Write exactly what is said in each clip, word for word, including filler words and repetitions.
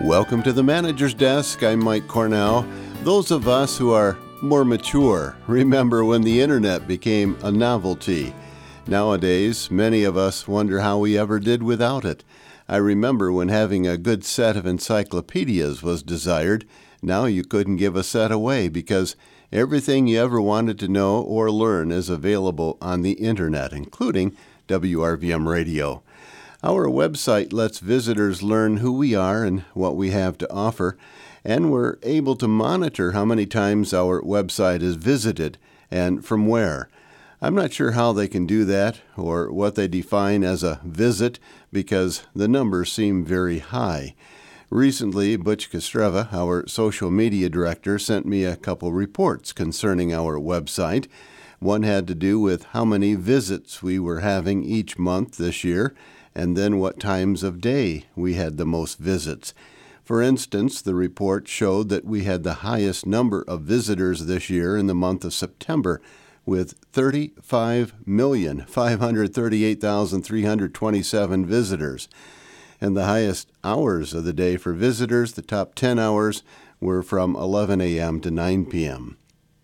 Welcome to the Manager's Desk. I'm Mike Cornell. Those of us who are more mature remember when the internet became a novelty. Nowadays, many of us wonder how we ever did without it. I remember when having a good set of encyclopedias was desired. Now you couldn't give a set away because everything you ever wanted to know or learn is available on the internet, including W R V M Radio. Our website lets visitors learn who we are and what we have to offer, and we're able to monitor how many times our website is visited and from where. I'm not sure how they can do that or what they define as a visit because the numbers seem very high. Recently, Butch Kostreva, our social media director, sent me a couple reports concerning our website. One had to do with how many visits we were having each month this year, and then what times of day we had the most visits. For instance, the report showed that we had the highest number of visitors this year in the month of September, with thirty-five million, five hundred thirty-eight thousand, three hundred twenty-seven visitors. And the highest hours of the day for visitors, the top ten hours, were from eleven a.m. to nine p.m.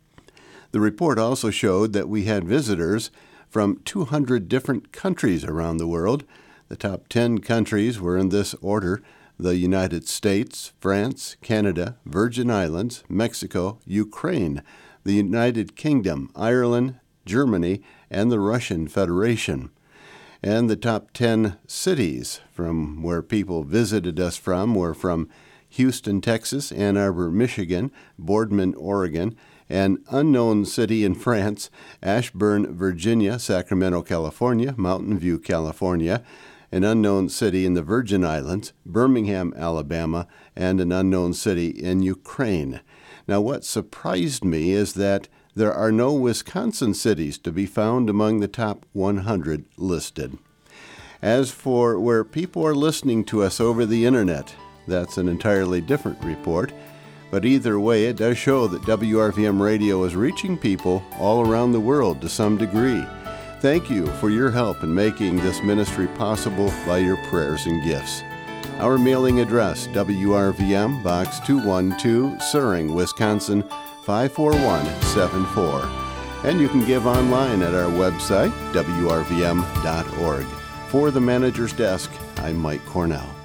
The report also showed that we had visitors from two hundred different countries around the world. The top ten countries were in this order: the United States, France, Canada, Virgin Islands, Mexico, Ukraine, the United Kingdom, Ireland, Germany, and the Russian Federation. And the top ten cities from where people visited us from were from Houston, Texas, Ann Arbor, Michigan, Boardman, Oregon, an unknown city in France, Ashburn, Virginia, Sacramento, California, Mountain View, California, an unknown city in the Virgin Islands, Birmingham, Alabama, and an unknown city in Ukraine. Now, what surprised me is that there are no Wisconsin cities to be found among the top one hundred listed. As for where people are listening to us over the internet, that's an entirely different report. But either way, it does show that W R V M Radio is reaching people all around the world to some degree. Thank you for your help in making this ministry possible by your prayers and gifts. Our mailing address, W R V M, Box two one two, Suring, Wisconsin, five four one seven four. And you can give online at our website, W R V M dot org. For the Manager's Desk, I'm Mike Cornell.